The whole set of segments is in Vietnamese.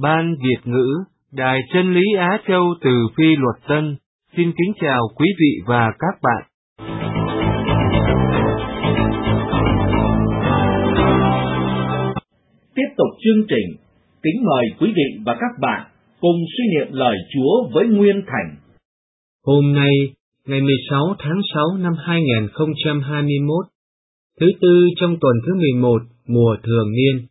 Ban Việt ngữ, Đài Chân lý Á Châu từ Phi Luật Tân, xin kính chào quý vị và các bạn. Tiếp tục chương trình, kính mời quý vị và các bạn cùng suy niệm lời Chúa với Nguyên Thành. Hôm nay, ngày 16 tháng 6 năm 2021, thứ tư trong tuần thứ 11 mùa thường niên.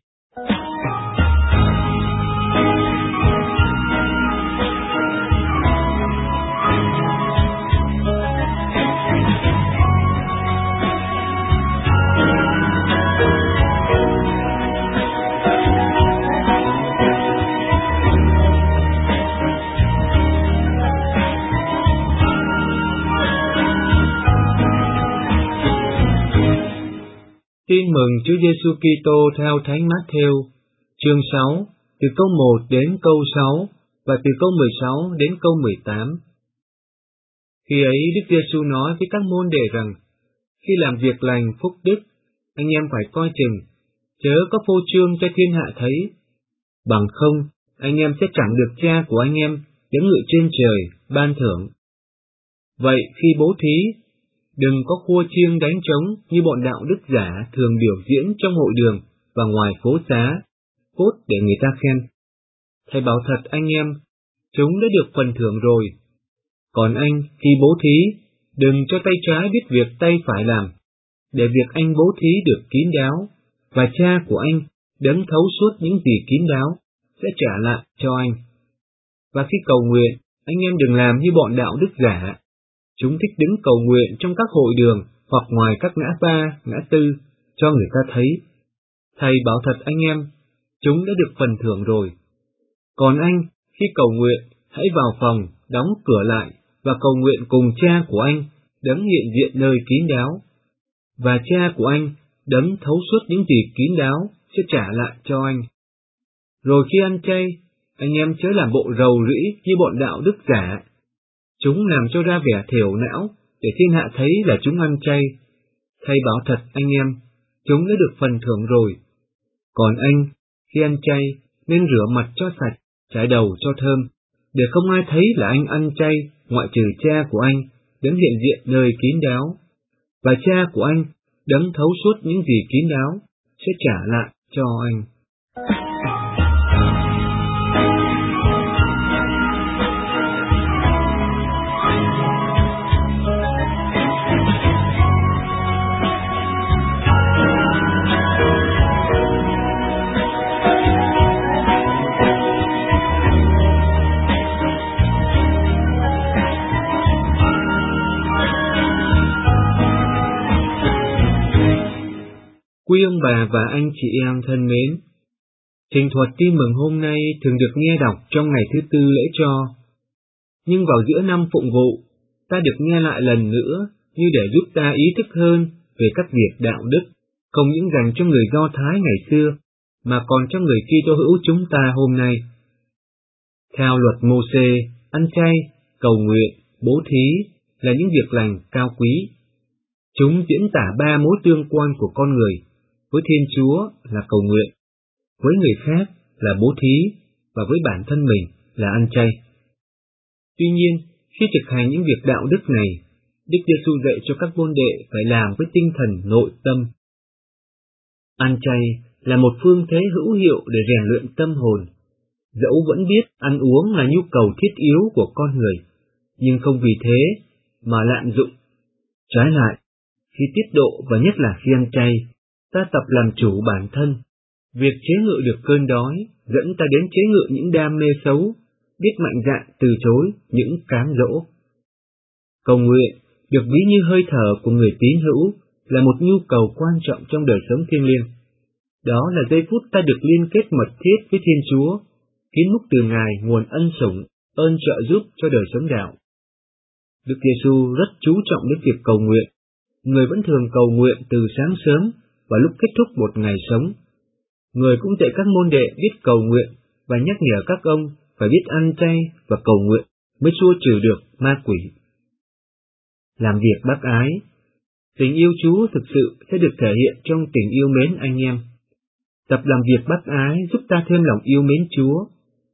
Tin mừng Chúa Giêsu Kitô theo Thánh Mát-thêu, chương 6, từ câu 1 đến câu 6 và từ câu 16 đến câu 18. Khi ấy Đức Giêsu nói với các môn đệ rằng, khi làm việc lành phúc đức, anh em phải coi chừng, chớ có phô trương cho thiên hạ thấy, bằng không anh em sẽ chẳng được Cha của anh em đấng ngự trên trời ban thưởng. Vậy khi bố thí, đừng có khua chiêng đánh trống như bọn đạo đức giả thường biểu diễn trong hội đường và ngoài phố xá, cốt để người ta khen. Thầy bảo thật anh em, chúng đã được phần thưởng rồi. Còn anh, khi bố thí, đừng cho tay trái biết việc tay phải làm, để việc anh bố thí được kín đáo, và Cha của anh, đấng thấu suốt những gì kín đáo, sẽ trả lại cho anh. Và khi cầu nguyện, anh em đừng làm như bọn đạo đức giả. Chúng thích đứng cầu nguyện trong các hội đường hoặc ngoài các ngã ba, ngã tư, cho người ta thấy. Thầy bảo thật anh em, chúng đã được phần thưởng rồi. Còn anh, khi cầu nguyện, hãy vào phòng, đóng cửa lại, và cầu nguyện cùng Cha của anh, đấng hiện diện nơi kín đáo. Và Cha của anh, đấng thấu suốt những gì kín đáo, sẽ trả lại cho anh. Rồi khi ăn chay, anh em chớ làm bộ rầu rĩ như bọn đạo đức giả. Chúng làm cho ra vẻ thiểu não, để thiên hạ thấy là chúng ăn chay. Thầy bảo thật anh em, chúng đã được phần thưởng rồi. Còn anh, khi ăn chay, nên rửa mặt cho sạch, chải đầu cho thơm, để không ai thấy là anh ăn chay, ngoại trừ Cha của anh, đấng hiện diện nơi kín đáo. Và Cha của anh, đấng thấu suốt những gì kín đáo, sẽ trả lại cho anh. Quý ông bà và anh chị em thân mến, trình thuật tin mừng hôm nay thường được nghe đọc trong ngày thứ tư lễ cho. Nhưng vào giữa năm phụng vụ, ta được nghe lại lần nữa như để giúp ta ý thức hơn về các việc đạo đức, không những dành cho người Do Thái ngày xưa, mà còn cho người Kitô hữu chúng ta hôm nay. Theo luật Mô-sê, ăn chay, cầu nguyện, bố thí là những việc lành cao quý. Chúng diễn tả ba mối tương quan của con người. Với Thiên Chúa là cầu nguyện, với người khác là bố thí, và với bản thân mình là ăn chay. Tuy nhiên, khi thực hành những việc đạo đức này, Đức Giêsu dạy cho các môn đệ phải làm với tinh thần nội tâm. Ăn chay là một phương thế hữu hiệu để rèn luyện tâm hồn, dẫu vẫn biết ăn uống là nhu cầu thiết yếu của con người, nhưng không vì thế mà lạm dụng. Trái lại, khi tiết độ và nhất là khi ăn chay, ta tập làm chủ bản thân. Việc chế ngự được cơn đói dẫn ta đến chế ngự những đam mê xấu, biết mạnh dạn từ chối những cám dỗ. Cầu nguyện được ví như hơi thở của người tín hữu, là một nhu cầu quan trọng trong đời sống thiêng liêng. Đó là giây phút ta được liên kết mật thiết với Thiên Chúa, kín múc từ Ngài nguồn ân sủng, ơn trợ giúp cho đời sống đạo. Đức Giêsu rất chú trọng đến việc cầu nguyện. Người vẫn thường cầu nguyện từ sáng sớm và lúc kết thúc một ngày sống. Người cũng dạy các môn đệ biết cầu nguyện và nhắc nhở các ông phải biết ăn chay và cầu nguyện mới xua trừ được ma quỷ. Làm việc bác ái. Tình yêu Chúa thực sự sẽ được thể hiện trong tình yêu mến anh em. Tập làm việc bác ái giúp ta thêm lòng yêu mến Chúa,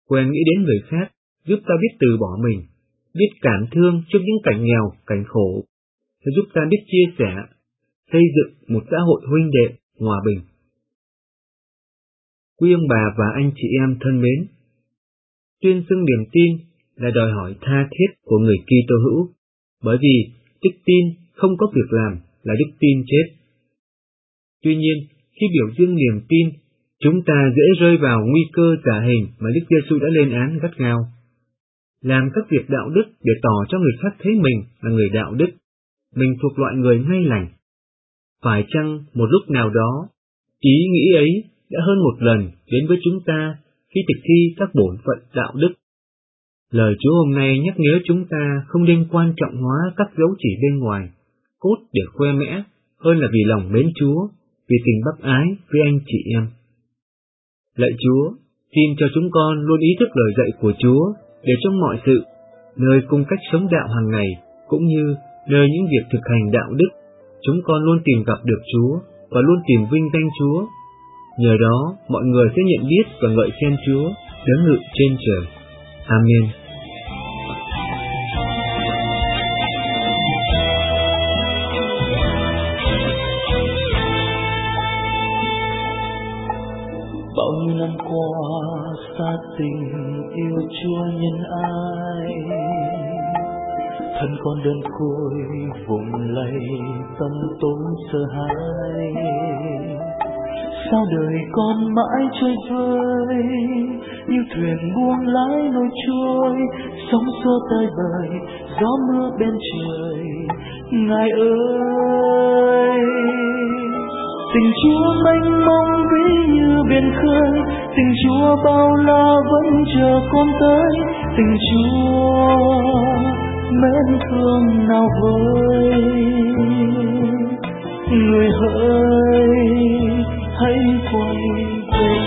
quen nghĩ đến người khác, giúp ta biết từ bỏ mình, biết cảm thương trước những cảnh nghèo, cảnh khổ, sẽ giúp ta biết chia sẻ, xây dựng một xã hội huynh đệ, hòa bình. Quý ông bà và anh chị em thân mến, tuyên xưng niềm tin là đòi hỏi tha thiết của người Kitô hữu, bởi vì đức tin không có việc làm là đức tin chết. Tuy nhiên, khi biểu dương niềm tin, chúng ta dễ rơi vào nguy cơ giả hình mà Đức Giêsu đã lên án gắt gao. Làm các việc đạo đức để tỏ cho người khác thấy mình là người đạo đức, mình thuộc loại người ngay lành. Phải chăng một lúc nào đó, ý nghĩ ấy đã hơn một lần đến với chúng ta khi thực thi các bổn phận đạo đức? Lời Chúa hôm nay nhắc nhớ chúng ta không nên quan trọng hóa các dấu chỉ bên ngoài, cốt để khoe mẽ, hơn là vì lòng mến Chúa, vì tình bác ái với anh chị em. Lạy Chúa, xin cho chúng con luôn ý thức lời dạy của Chúa, để trong mọi sự, nơi cung cách sống đạo hàng ngày, cũng như nơi những việc thực hành đạo đức, chúng con luôn tìm gặp được Chúa và luôn tìm vinh danh Chúa. Nhờ đó, mọi người sẽ nhận biết và ngợi khen Chúa đấng ngự trên trời. Amen. Bao nhiêu năm qua xa tình yêu Chúa nhân ai, thân con đơn côi vùng lầy tâm tối sợ hãi. Sao đời con mãi trôi vơi như thuyền buông lái nổi trôi, sóng xô tơi bời gió mưa bên trời. Ngài ơi, tình Chúa mênh mông vĩ như biển khơi, tình Chúa bao la vẫn chờ con tới, tình Chúa mến thương nào vơi. Người hỡi hãy quay về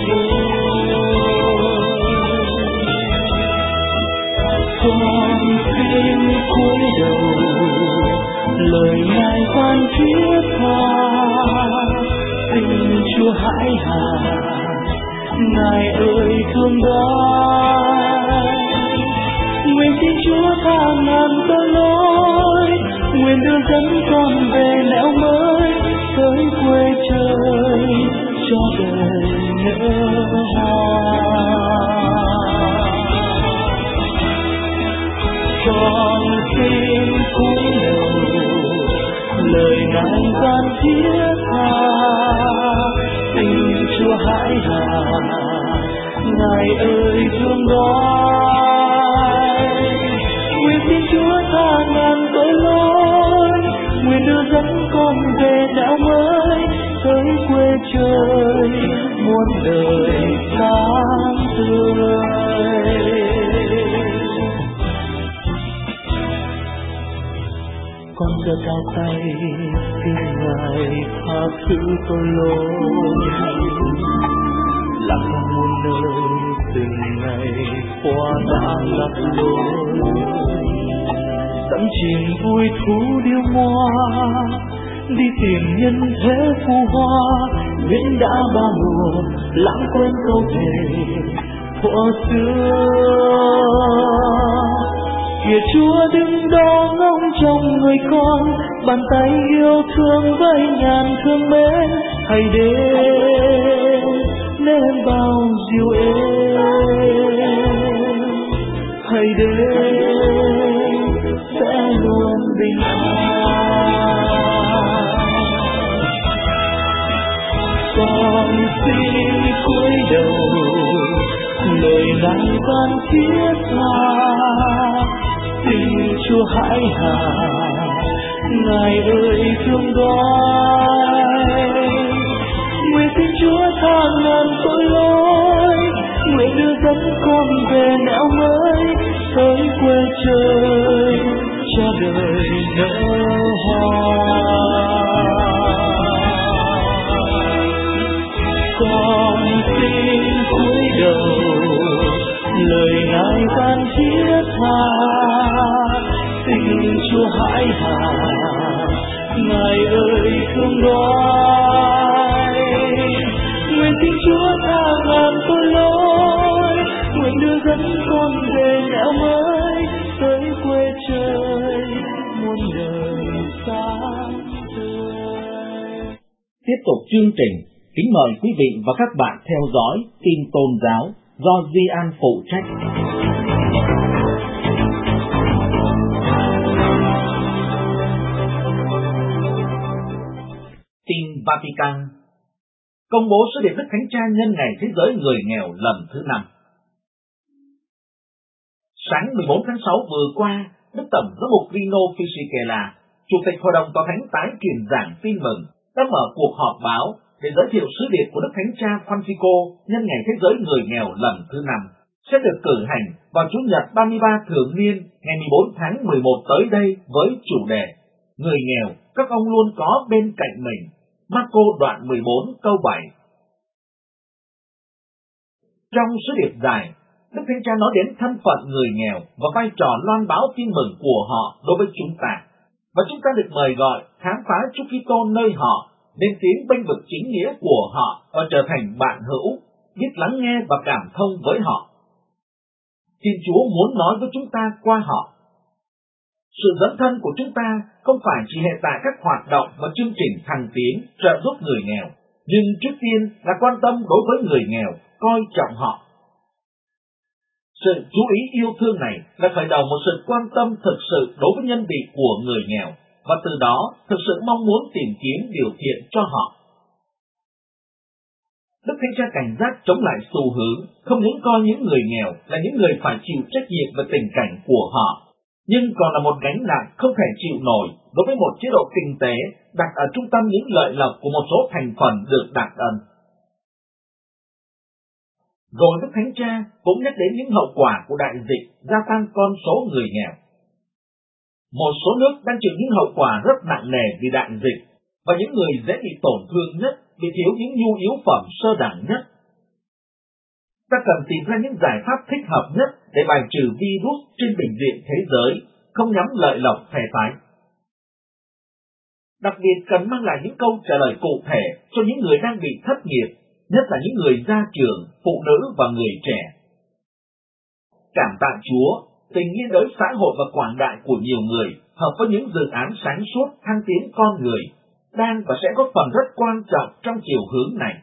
con xin cúi đầu lời Ngài van thiết tha. Tình Chúa hãi hà, Ngài ơi thương đoái. Nguyện xin Chúa tha ngàn tội lỗi, nguyện đưa dẫn con về nẻo mới, tới quê trời cho đời nở hoa. Con xin cúi đầu lời Ngài van thiết tha. Tình Chúa hãi hà, Ngài ơi thương đoái. Nguyện xin Chúa tha ngàn tội lỗi, nguyện đưa dẫn con về nẻo mới, tới quê trời muôn đời sáng tươi. Con giơ cao tay xin Ngài tha thứ tội lỗi, lạc trong muôn nơi từng ngày qua đã lạc lối. Đắm chìm vui thú điêu hoa, đi tìm nhân thế phù hoa, nguyện đã ba mùa lãng quên câu thề thuở xưa. Kìa Chúa đứng đó ngóng trong người con, bàn tay yêu thương với ngàn thương mến. Hãy đến nên bao dịu êm, hãy đến sẽ luôn bình an. Con xin cúi đầu lời Ngài van thiết tha. Tình Chúa hãi hà, Ngài ơi thương đoái. Nguyện xin Chúa tha ngàn tội lỗi, nguyện đưa dẫn con về nẻo mới, tới quê trời cho đời nở hoa. Con xin cúi đầu lời Ngài van thiết tha. Tình Chúa hãi hà, Ngài ơi thương đoái. Nguyện xin Chúa tha ngàn tội lỗi, nguyện đưa dẫn muôn đời sáng tươi. Tiếp tục chương trình, kính mời quý vị và các bạn theo dõi tin tôn giáo do Di An phụ trách. Tin Vatican. Công bố sứ điệp Đức Thánh Cha nhân ngày Thế giới người nghèo lần thứ 5. Sáng 14 tháng 6 vừa qua, Đức Tổng giám mục Rino Fisichella, Chủ tịch Hội đồng Tòa Thánh tái truyền giảng tin mừng, đã mở cuộc họp báo để giới thiệu sứ điệp của Đức Thánh Cha Francisco nhân ngày Thế giới người nghèo lần thứ 5, sẽ được cử hành vào Chủ nhật 33 thường niên ngày 14 tháng 11 tới đây với chủ đề Người nghèo, các ông luôn có bên cạnh mình. Marco đoạn 14 câu 7. Trong sứ điệp dài, Đức Thánh Cha nói đến thân phận người nghèo và vai trò loan báo tin mừng của họ đối với chúng ta, và chúng ta được mời gọi khám phá Chúa Kitô nơi họ, nên tiếng bênh vực chính nghĩa của họ và trở thành bạn hữu, biết lắng nghe và cảm thông với họ. Xin Chúa muốn nói với chúng ta qua họ. Sự dấn thân của chúng ta không phải chỉ hệ tại các hoạt động và chương trình thăng tiến trợ giúp người nghèo, nhưng trước tiên là quan tâm đối với người nghèo, coi trọng họ. Sự chú ý yêu thương này là khởi đầu một sự quan tâm thực sự đối với nhân vị của người nghèo, và từ đó thực sự mong muốn tìm kiếm điều thiện cho họ. Đức Thánh Cha cảnh giác chống lại xu hướng không những coi những người nghèo là những người phải chịu trách nhiệm về tình cảnh của họ, nhưng còn là một gánh nặng không thể chịu nổi đối với một chế độ kinh tế đặt ở trung tâm những lợi lộc của một số thành phần được đặc ân. Rồi Đức Thánh Cha cũng nhắc đến những hậu quả của đại dịch gia tăng con số người nghèo. Một số nước đang chịu những hậu quả rất nặng nề vì đại dịch, và những người dễ bị tổn thương nhất, bị thiếu những nhu yếu phẩm sơ đẳng nhất. Ta cần tìm ra những giải pháp thích hợp nhất để bài trừ virus trên bình diện thế giới, không nhắm lợi lộc phe phái. Đặc biệt cần mang lại những câu trả lời cụ thể cho những người đang bị thất nghiệp, nhất là những người ra trường, phụ nữ và người trẻ. Cảm tạ Chúa, tình liên đới xã hội và quảng đại của nhiều người hợp với những dự án sáng suốt thăng tiến con người, đang và sẽ góp phần rất quan trọng trong chiều hướng này.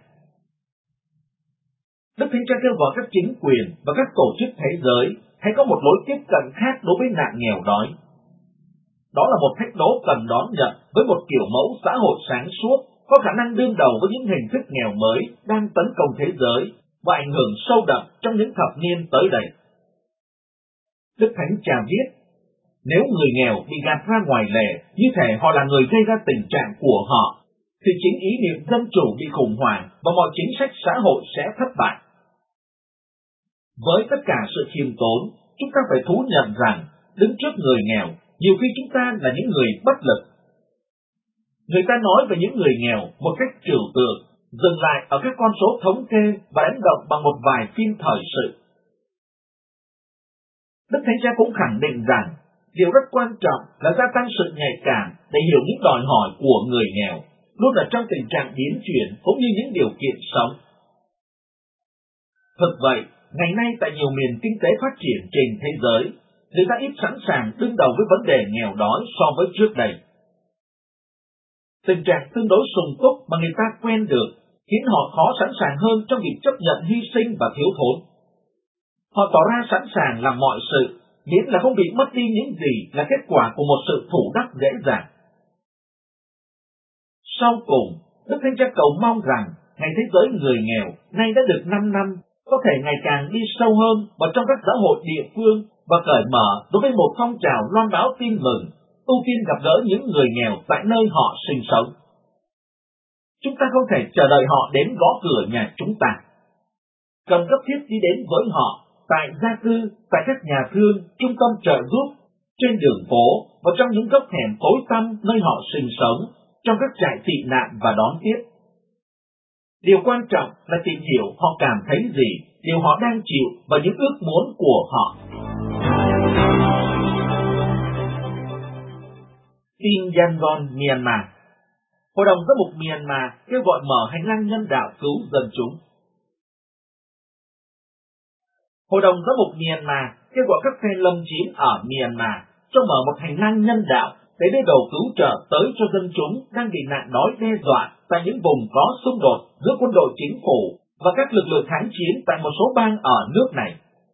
Đức Thánh Cha kêu gọi các chính quyền và các tổ chức thế giới hãy có một lối tiếp cận khác đối với nạn nghèo đói. Đó là một thách đố cần đón nhận với một kiểu mẫu xã hội sáng suốt, có khả năng đương đầu với những hình thức nghèo mới đang tấn công thế giới và ảnh hưởng sâu đậm trong những thập niên tới đây. Đức Thánh Cha viết, nếu người nghèo bị gạt ra ngoài lề, như thể họ là người gây ra tình trạng của họ, thì chính ý niệm dân chủ bị khủng hoảng và mọi chính sách xã hội sẽ thất bại. Với tất cả sự khiêm tốn, chúng ta phải thú nhận rằng, đứng trước người nghèo, nhiều khi chúng ta là những người bất lực. Người ta nói về những người nghèo một cách trừu tượng, dừng lại ở các con số thống kê và đánh động bằng một vài phim thời sự. Đức Thánh Cha cũng khẳng định rằng, điều rất quan trọng là gia tăng sự nhạy cảm để hiểu những đòi hỏi của người nghèo, luôn ở trong tình trạng biến chuyển cũng như những điều kiện sống. Thực vậy, ngày nay tại nhiều miền kinh tế phát triển trên thế giới, người ta ít sẵn sàng đương đầu với vấn đề nghèo đói so với trước đây. Tình trạng tương đối sung túc mà người ta quen được khiến họ khó sẵn sàng hơn trong việc chấp nhận hy sinh và thiếu thốn. Họ tỏ ra sẵn sàng làm mọi sự, miễn là không bị mất đi những gì là kết quả của một sự thủ đắc dễ dàng. Sau cùng, Đức Thánh Cha cầu mong rằng ngày thế giới người nghèo nay đã được 5 năm có thể ngày càng đi sâu hơn vào trong các giáo hội địa phương và cởi mở đối với một phong trào loan báo tin mừng, ưu tiên gặp gỡ những người nghèo tại nơi họ sinh sống. Chúng ta không thể chờ đợi họ đến gõ cửa nhà chúng ta. Cần gấp thiết đi đến với họ, tại gia cư, tại các nhà thương, trung tâm trợ giúp, trên đường phố và trong những góc hẻm tối tăm nơi họ sinh sống, trong các trại tị nạn và đón tiếp. Điều quan trọng là tìm hiểu họ cảm thấy gì, điều họ đang chịu và những ước muốn của họ. Tin Yangon, Myanmar. Hội đồng giám mục Myanmar kêu gọi mở hành lang nhân đạo cứu dân chúng. Hội đồng giám mục Myanmar kêu gọi các phe lâm chiến ở Myanmar cho mở một hành lang nhân đạo để đưa đồ cứu trợ tới cho dân chúng đang bị nạn đói đe dọa tại những vùng có xung đột giữa quân đội chính phủ và các lực lượng kháng chiến tại một số bang ở nước này.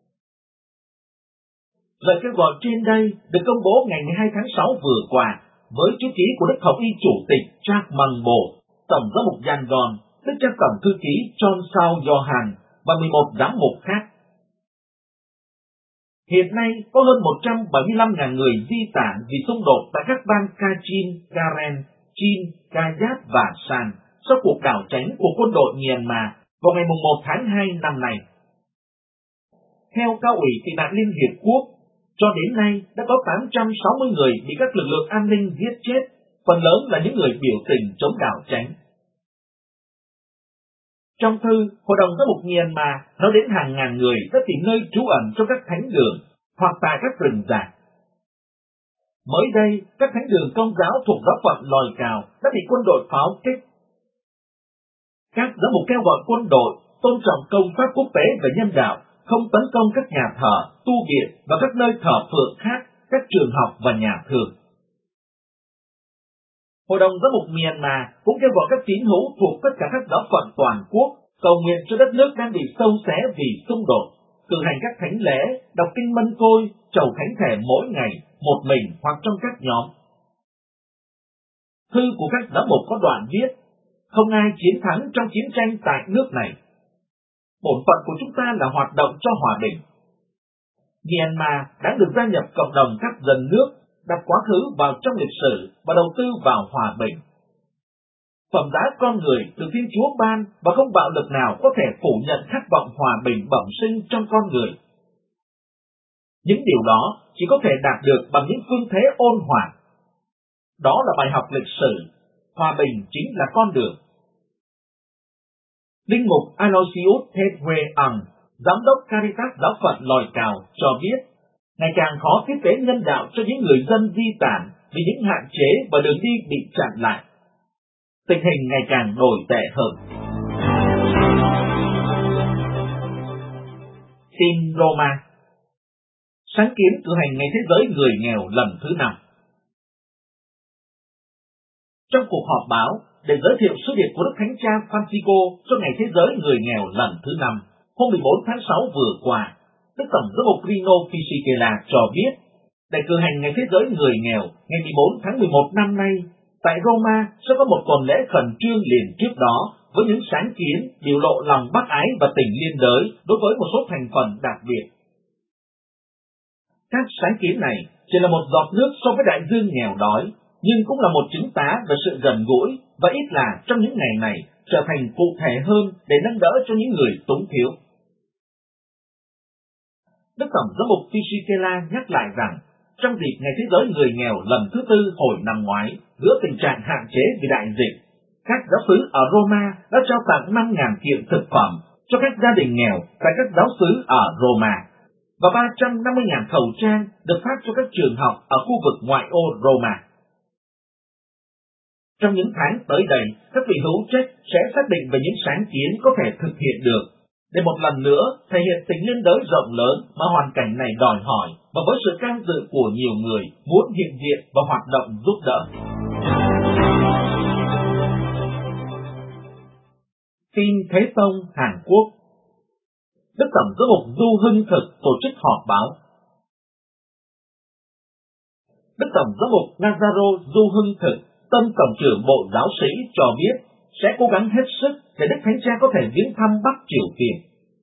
Lời kêu gọi trên đây được công bố ngày 12 tháng 6 vừa qua với chữ ký của Đức Hồng Y Chủ tịch Charles Munbo, Tổng giám mục Yangon, Đức cha Tổng thư ký John Sao Johan và 11 giám mục khác. Hiện nay có hơn 175.000 người di tản vì xung đột tại các bang Kachin, Karen, Chin, Kayat và San sau cuộc đảo tránh của quân đội Myanmar vào ngày 1 tháng 2 năm nay. Theo Cao ủy Tị nạn Liên Hiệp Quốc, cho đến nay đã có 860 người bị các lực lượng an ninh giết chết, phần lớn là những người biểu tình chống đảo tránh. Trong thư, Hội đồng Giám mục Myanmar nói đến hàng ngàn người đã tìm nơi trú ẩn trong các thánh đường hoặc tại các rừng rạc. Mới đây, các thánh đường Công giáo thuộc giáo phận Lòi Cào đã bị quân đội pháo kích. Các giám mục kêu gọi quân đội tôn trọng công pháp quốc tế về nhân đạo, không tấn công các nhà thờ, tu viện và các nơi thờ phượng khác, các trường học và nhà thờ. Hội đồng Giám mục Myanmar cũng kêu gọi các tín hữu thuộc tất cả các giáo phận toàn quốc cầu nguyện cho đất nước đang bị xâu xé vì xung đột, cử hành các thánh lễ, đọc kinh Mân Côi, trầu thánh thể mỗi ngày, một mình hoặc trong các nhóm. Thư của các giám mục có đoạn viết: không ai chiến thắng trong chiến tranh tại nước này. Bổn phận của chúng ta là hoạt động cho hòa bình. Myanmar đã được gia nhập cộng đồng các dân nước, đặt quá khứ vào trong lịch sử và đầu tư vào hòa bình. Phẩm giá con người được Thiên Chúa ban và không bạo lực nào có thể phủ nhận khát vọng hòa bình bẩm sinh trong con người. Những điều đó chỉ có thể đạt được bằng những phương thế ôn hòa. Đó là bài học lịch sử. Hòa bình chính là con đường. Linh mục Aloysius Thepwe Ang, giám đốc Caritas giáo phận Lòi Cào cho biết, ngày càng khó tiếp tế nhân đạo cho những người dân di tản vì những hạn chế và đường đi bị chặn lại. Tình hình ngày càng tồi tệ hơn. Tin Roma. Sáng kiến cử hành Ngày Thế giới Người nghèo lần thứ 5. Trong cuộc họp báo để giới thiệu sứ điệp của Đức Thánh Cha Francisco cho Ngày Thế giới Người nghèo lần thứ 5, hôm 14 tháng 6 vừa qua, Đức Tổng giám mục Rino Fisichella cho biết, để cử hành Ngày Thế giới Người nghèo ngày 14 tháng 11 năm nay, tại Roma sẽ có một tuần lễ khẩn trương liền trước đó với những sáng kiến biểu lộ lòng bác ái và tình liên đới đối với một số thành phần đặc biệt. Các sáng kiến này chỉ là một giọt nước so với đại dương nghèo đói, nhưng cũng là một chứng tá về sự gần gũi và ít là trong những ngày này trở thành cụ thể hơn để nâng đỡ cho những người túng thiếu. Đức Tổng giám mục Fisichella nhắc lại rằng, trong dịp Ngày Thế giới Người nghèo lần thứ 4 hồi năm ngoái, giữa tình trạng hạn chế vì đại dịch, các giáo xứ ở Roma đã trao tặng 5.000 kiện thực phẩm cho các gia đình nghèo tại các giáo xứ ở Roma, và 350.000 khẩu trang được phát cho các trường học ở khu vực ngoại ô Roma. Trong những tháng tới đây, các vị hữu trách sẽ xác định về những sáng kiến có thể thực hiện được, để một lần nữa thể hiện tình liên đới rộng lớn mà hoàn cảnh này đòi hỏi, và với sự can dự của nhiều người muốn hiện diện và hoạt động giúp đỡ. Tin Thế Tông Hàn Quốc. Đức Tổng giám mục Du Hưng Thực tổ chức họp báo. Đức Tổng giám mục Nazaro Du Hưng Thực, Tân Tổng trưởng Bộ Giáo sĩ cho biết sẽ cố gắng hết sức để Đức Thánh Cha có thể viếng thăm Bắc Triều Tiên.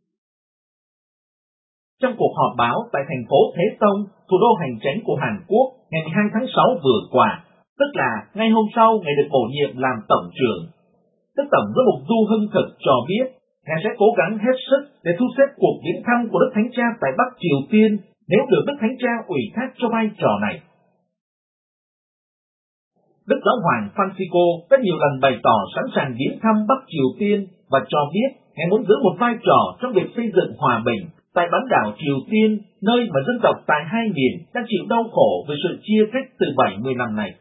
Trong cuộc họp báo tại thành phố Thế Tông, thủ đô hành chánh của Hàn Quốc, ngày 12 tháng 6 vừa qua, tức là ngay hôm sau ngày được bổ nhiệm làm Tổng trưởng, Đức Tổng giám mục Du Hưng Thực cho biết Ngài sẽ cố gắng hết sức để thu xếp cuộc viếng thăm của Đức Thánh Cha tại Bắc Triều Tiên nếu được Đức Thánh Cha ủy thác cho vai trò này. Đức Giáo hoàng Francisco đã nhiều lần bày tỏ sẵn sàng viếng thăm Bắc Triều Tiên và cho biết Ngài muốn giữ một vai trò trong việc xây dựng hòa bình tại bán đảo Triều Tiên, nơi mà dân tộc tại hai miền đang chịu đau khổ vì sự chia cách từ 70 năm nay.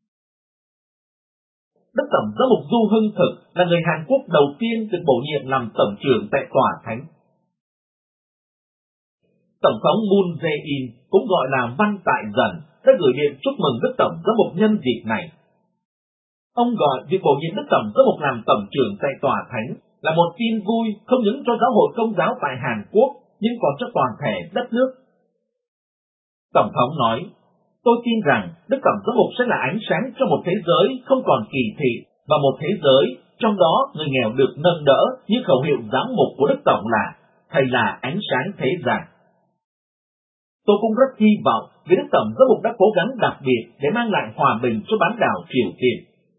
Đức Tổng giám mục Du Hưng Thực là người Hàn Quốc đầu tiên được bổ nhiệm làm Tổng trưởng tại Tòa Thánh. Tổng thống Moon Jae-in, cũng gọi là Văn Tại Dần, đã gửi điện chúc mừng Đức Tổng giám mục nhân dịp này. Ông gọi việc bổ nhiệm Đức Tổng giám mục làm tổng trưởng tại tòa thánh là một tin vui không những cho giáo hội Công giáo tại Hàn Quốc, nhưng còn cho toàn thể đất nước. Tổng thống nói, tôi tin rằng Đức Tổng giám mục sẽ là ánh sáng cho một thế giới không còn kỳ thị và một thế giới trong đó người nghèo được nâng đỡ, như khẩu hiệu giám mục của Đức Tổng là Thầy là ánh sáng thế gian. Tôi cũng rất hy vọng vì Đức Tổng giám mục đã cố gắng đặc biệt để mang lại hòa bình cho bán đảo Triều Tiên.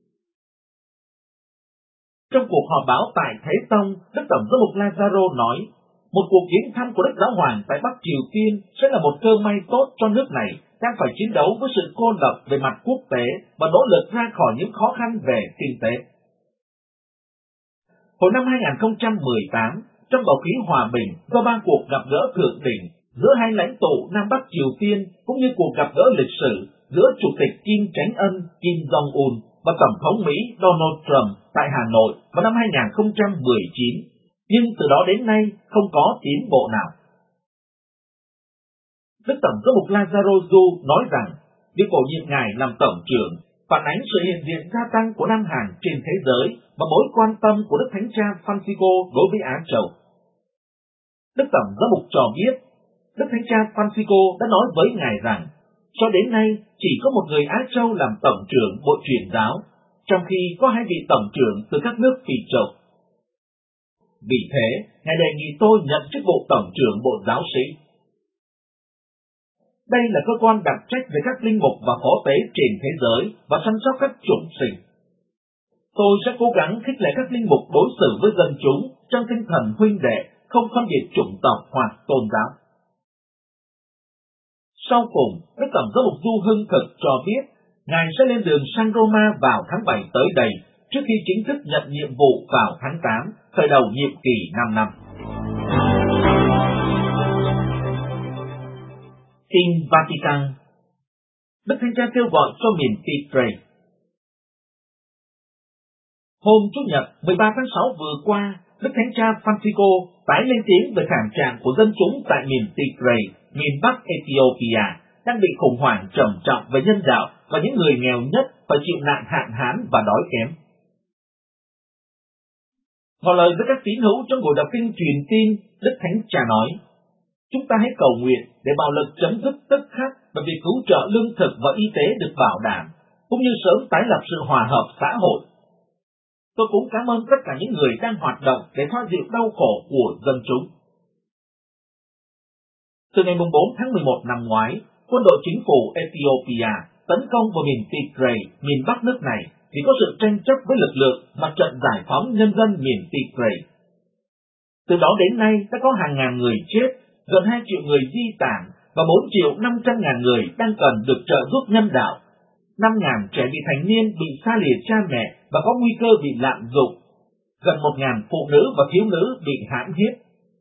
Trong cuộc họp báo tại Thế Tông, Đức Tổng giám mục Lazaro nói, một cuộc viếng thăm của Đức Giáo Hoàng tại Bắc Triều Tiên sẽ là một cơ may tốt cho nước này đang phải chiến đấu với sự cô lập về mặt quốc tế và nỗ lực ra khỏi những khó khăn về kinh tế. Hồi năm 2018, trong bầu khí hòa bình do 3 cuộc gặp gỡ thượng đỉnh giữa hai lãnh tụ Nam Bắc Triều Tiên cũng như cuộc gặp gỡ lịch sử giữa Chủ tịch Kim Tránh Ân Kim Jong-un và Tổng thống Mỹ Donald Trump tại Hà Nội vào năm 2019, nhưng từ đó đến nay không có tiến bộ nào. Đức Tổng giám mục Lazaro Du nói rằng việc bổ nhiệm Ngài làm Tổng trưởng phản ánh sự hiện diện gia tăng của Nam Hàn trên thế giới và mối quan tâm của Đức Thánh Cha Francisco đối với Á Châu. Đức Tổng giám mục cho biết, Đức Thánh Cha Francisco đã nói với Ngài rằng, cho đến nay chỉ có một người Á Châu làm Tổng trưởng Bộ Truyền giáo, trong khi có 2 vị Tổng trưởng từ các nước Phi Châu. Vì thế, Ngài đề nghị tôi nhận chức vụ Tổng trưởng Bộ Giáo sĩ. Đây là cơ quan đặc trách về các linh mục và phó tế trên thế giới và chăm sóc các chủng sinh. Tôi sẽ cố gắng khích lệ các linh mục đối xử với dân chúng trong tinh thần huynh đệ, không phân biệt chủng tộc hoặc tôn giáo. Sau cùng, Đức Tổng giám mục Du Hưng Thực cho biết, Ngài sẽ lên đường sang Roma vào tháng 7 tới đây, trước khi chính thức nhận nhiệm vụ vào tháng 8, khởi đầu nhiệm kỳ 5 năm. Tin Vatican. Đức Thánh Cha kêu gọi cho miền Tigray. Hôm Chủ nhật 13 tháng 6 vừa qua, Đức Thánh Cha Francisco tái lên tiếng về thảm trạng của dân chúng tại miền Tigray, miền Bắc Ethiopia, đang bị khủng hoảng trầm trọng về nhân đạo và những người nghèo nhất phải chịu nạn hạn hán và đói kém. Ngỏ lời với các tín hữu trong buổi đọc kinh truyền tin, Đức Thánh Cha nói, chúng ta hãy cầu nguyện để bạo lực chấm dứt tức khắc và việc cứu trợ lương thực và y tế được bảo đảm, cũng như sớm tái lập sự hòa hợp xã hội. Tôi cũng cảm ơn tất cả những người đang hoạt động để xoa dịu đau khổ của dân chúng. Từ ngày 4 tháng 11 năm ngoái, quân đội chính phủ Ethiopia tấn công vào miền Tigray, miền Bắc nước này, vì có sự tranh chấp với lực lượng Mặt trận Giải phóng Nhân dân miền Tigray. Từ đó đến nay đã có hàng ngàn người chết, gần 2 triệu người di tản và 4.500.000 người đang cần được trợ giúp nhân đạo. 5.000 trẻ vị thành niên bị xa lìa cha mẹ và có nguy cơ bị lạm dụng. Gần 1.000 phụ nữ và thiếu nữ bị hãm hiếp.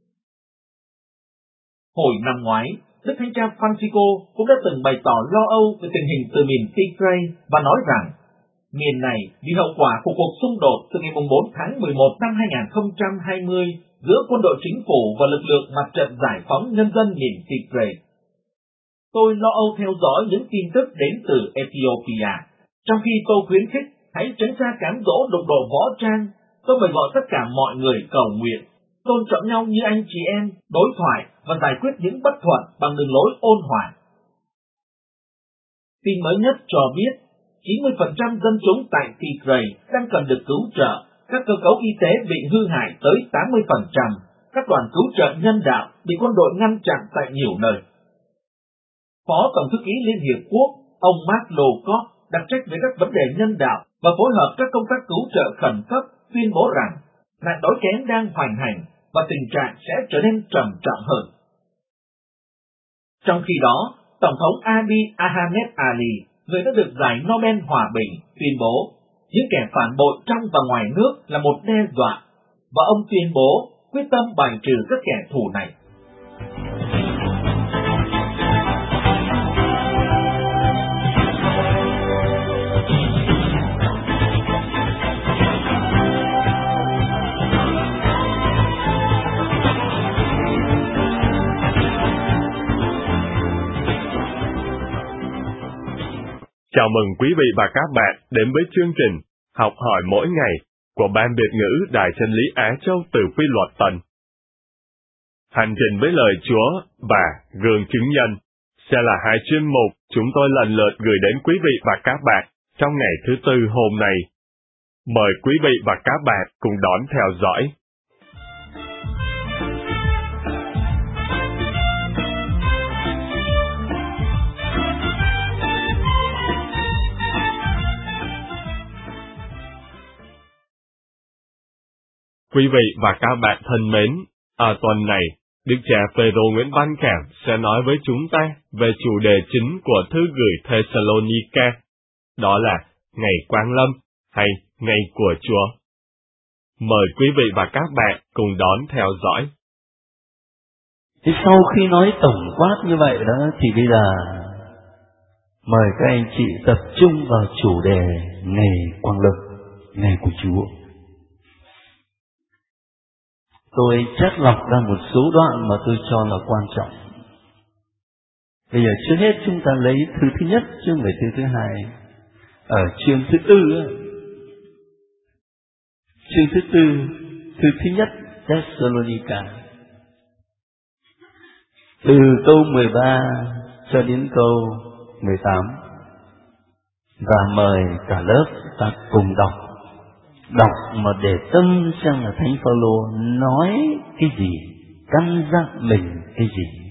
Hồi năm ngoái, Đức Thánh Cha Francisco cũng đã từng bày tỏ lo âu về tình hình từ miền Tigray và nói rằng, miền này vì hậu quả của cuộc xung đột từ ngày 4 tháng 11 năm 2020 giữa quân đội chính phủ và lực lượng Mặt trận Giải phóng Nhân dân miền Tigray. Tôi lo âu theo dõi những tin tức đến từ Ethiopia, trong khi tôi khuyến khích hãy tránh xa cám dỗ đụng độ võ trang. Tôi mời gọi tất cả mọi người cầu nguyện, tôn trọng nhau như anh chị em, đối thoại và giải quyết những bất thuận bằng đường lối ôn hòa. Tin mới nhất cho biết, 90% dân chúng tại Tigray đang cần được cứu trợ, các cơ cấu y tế bị hư hại tới 80%, các đoàn cứu trợ nhân đạo bị quân đội ngăn chặn tại nhiều nơi. Phó Tổng thư ký Liên Hiệp Quốc, ông Mark Lowcock, đặc trách về các vấn đề nhân đạo và phối hợp các công tác cứu trợ khẩn cấp, tuyên bố rằng nạn đói kém đang hoành hành và tình trạng sẽ trở nên trầm trọng hơn. Trong khi đó, Tổng thống Abiy Ahmed Ali, người đã được giải Nobel Hòa Bình, tuyên bố những kẻ phản bội trong và ngoài nước là một đe dọa, và ông tuyên bố quyết tâm bài trừ các kẻ thù này. Chào mừng quý vị và các bạn đến với chương trình Học hỏi mỗi ngày của Ban Việt ngữ Đài Chân lý Á Châu từ Quy luật Tần. Hành trình với lời Chúa và gương chứng nhân sẽ là hai chuyên mục chúng tôi lần lượt gửi đến quý vị và các bạn trong ngày thứ Tư hôm nay. Mời quý vị và các bạn cùng đón theo dõi. Quý vị và các bạn thân mến, ở tuần này, Đức cha Phêrô Nguyễn Văn Cảm sẽ nói với chúng ta về chủ đề chính của thư gửi Thessalonica, đó là Ngày Quang Lâm hay Ngày của Chúa. Mời quý vị và các bạn cùng đón theo dõi. Thì sau khi nói tổng quát như vậy đó, thì bây giờ mời các anh chị tập trung vào chủ đề Ngày Quang Lâm, Ngày của Chúa. Tôi chắt lọc ra một số đoạn mà tôi cho là quan trọng. Bây giờ trước hết chúng ta lấy thư thứ nhất chứ không phải thư thứ hai. Ở chương thứ tư, chương thứ tư, thư thứ nhất Thessalonica, từ câu 13 cho đến câu 18. Và mời cả lớp ta cùng đọc mà để tâm xem là Thánh Phaolô nói cái gì, căn dặn mình cái gì.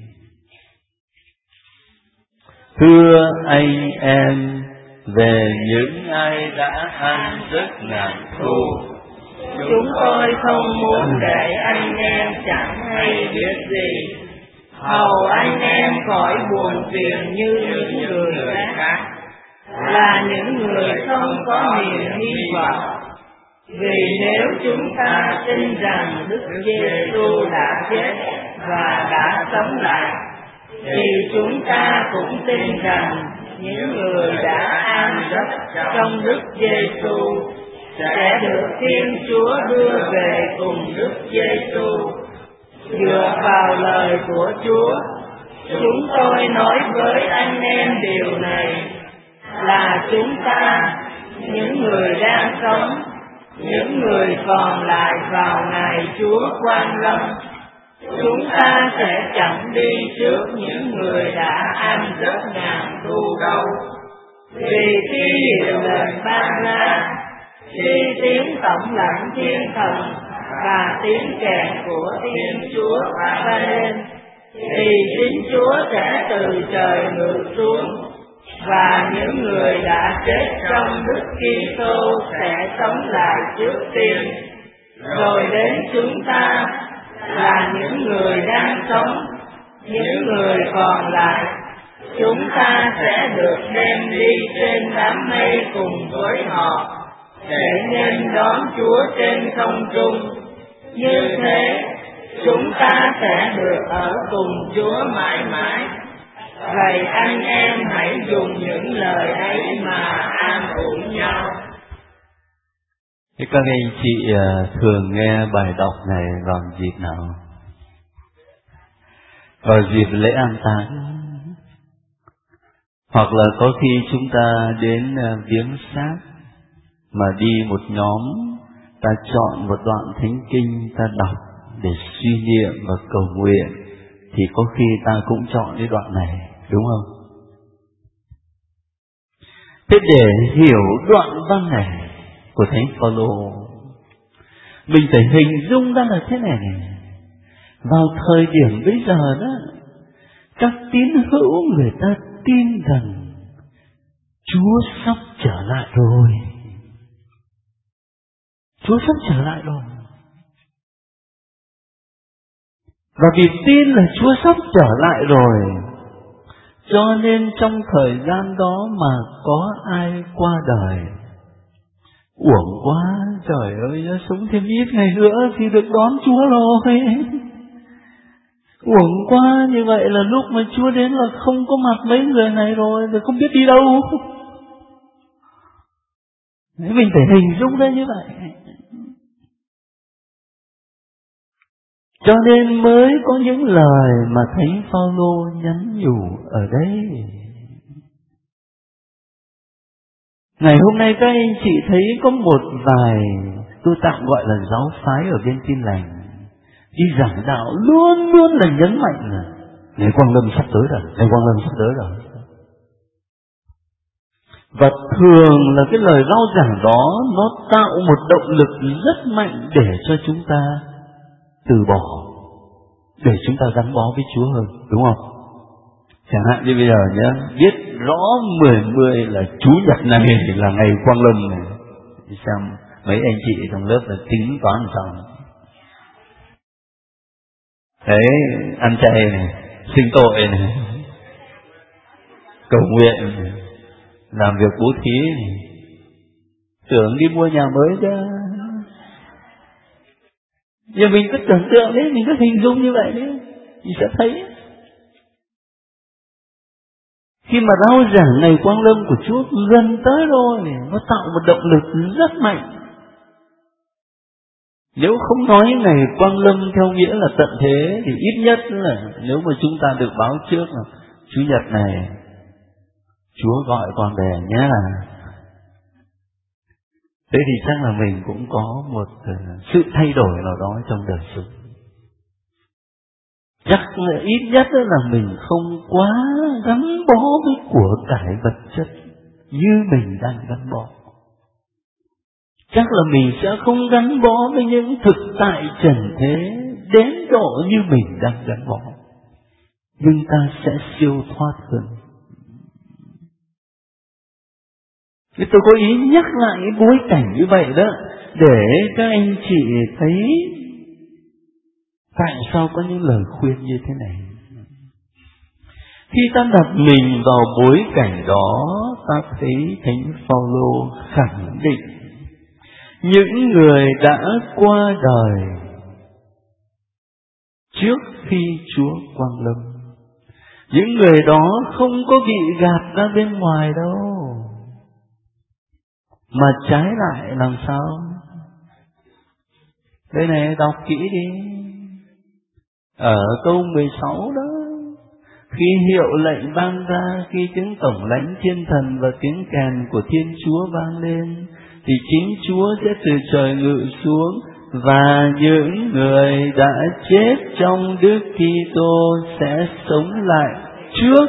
Thưa anh em, về những ai đã ăn giấc ngàn thu, chúng tôi không muốn để anh em chẳng hay biết gì, hầu anh em khỏi buồn phiền như những người khác, là những người không có niềm hy vọng. Vì nếu chúng ta tin rằng Đức Giê-xu đã chết và đã sống lại, thì chúng ta cũng tin rằng những người đã an giấc trong Đức Giê-xu sẽ được Thiên Chúa đưa về cùng Đức Giê-xu. Dựa vào lời của Chúa, chúng tôi nói với anh em điều này, là chúng ta, những người đang sống, những người còn lại vào ngày Chúa Quang Lâm, chúng ta sẽ chẳng đi trước những người đã an giấc ngàn thu đâu. Vì khi hiệu lệnh ban ra, khi tiếng tổng lãnh thiên thần và tiếng kèn của Thiên Chúa vang lên, thì chính Chúa sẽ từ trời ngự xuống, và những người đã chết trong Đức Kitô sẽ sống lại trước tiên. Rồi đến chúng ta, là những người đang sống, những người còn lại, chúng ta sẽ được đem đi trên đám mây cùng với họ, để nghênh đón Chúa trên không trung. Như thế, chúng ta sẽ được ở cùng Chúa mãi mãi. Vậy anh em hãy dùng những lời ấy mà an ủi nhau. Thế các anh chị thường nghe bài đọc này vào dịp nào? Vào dịp lễ an táng, hoặc là có khi chúng ta đến viếng xác mà đi một nhóm, ta chọn một đoạn thánh kinh ta đọc để suy niệm và cầu nguyện, thì có khi ta cũng chọn cái đoạn này, đúng không? Thế để hiểu đoạn văn này của Thánh Phaolô, mình phải hình dung ra là thế này này. Vào thời điểm bây giờ đó, các tín hữu người ta tin rằng Chúa sắp trở lại rồi. Chúa sắp trở lại rồi. Và vì tin là Chúa sắp trở lại rồi, cho nên trong thời gian đó mà có ai qua đời, uổng quá, trời ơi, nó sống thêm ít ngày nữa thì được đón Chúa rồi. Uổng quá, như vậy là lúc mà Chúa đến là không có mặt mấy người này rồi không biết đi đâu. Mình phải hình dung ra như vậy. Cho nên mới có những lời mà Thánh Phaolô nhắn nhủ ở đây. Ngày hôm nay các anh chị thấy có một vài, tôi tạm gọi là giáo phái ở bên Tin Lành, đi giảng đạo luôn luôn là nhấn mạnh là ngày Quang Lâm sắp tới rồi, ngày Quang Lâm sắp tới rồi. Và thường là cái lời rao giảng đó nó tạo một động lực rất mạnh để cho chúng ta từ bỏ, để chúng ta gắn bó với Chúa hơn, đúng không? Chẳng hạn như bây giờ nhé, biết rõ 10 là Chủ nhật này là ngày Quang Lâm này, xem mấy anh chị trong lớp là tính toán sao? Đấy, ăn chay này, sinh tội này, cầu nguyện này, làm việc bố thí này, tưởng đi mua nhà mới chứ. Giờ mình cứ tưởng tượng đấy, mình cứ hình dung như vậy đấy, mình sẽ thấy khi mà rao giảng ngày Quang Lâm của Chúa gần tới rồi, nó tạo một động lực rất mạnh. Nếu không nói ngày Quang Lâm theo nghĩa là tận thế, thì ít nhất là nếu mà chúng ta được báo trước là Chủ nhật này Chúa gọi con về nhé. Thế thì chắc là mình cũng có một sự thay đổi nào đó trong đời sống. Chắc là ít nhất là mình không quá gắn bó với của cải vật chất như mình đang gắn bó. Chắc là mình sẽ không gắn bó với những thực tại trần thế đến độ như mình đang gắn bó. Nhưng ta sẽ siêu thoát hơn. Thì tôi có ý nhắc lại cái bối cảnh như vậy đó, để các anh chị thấy tại sao có những lời khuyên như thế này. Khi ta đặt mình vào bối cảnh đó, ta thấy Thánh Phaolô khẳng định những người đã qua đời trước khi Chúa Quang Lâm, những người đó không có bị gạt ra bên ngoài đâu, mà trái lại làm sao? Đây này, đọc kỹ đi. Ở câu 16 đó, khi hiệu lệnh vang ra, khi tiếng tổng lãnh thiên thần và tiếng kèn của Thiên Chúa vang lên, thì chính Chúa sẽ từ trời ngự xuống, và những người đã chết trong Đức Kitô sẽ sống lại trước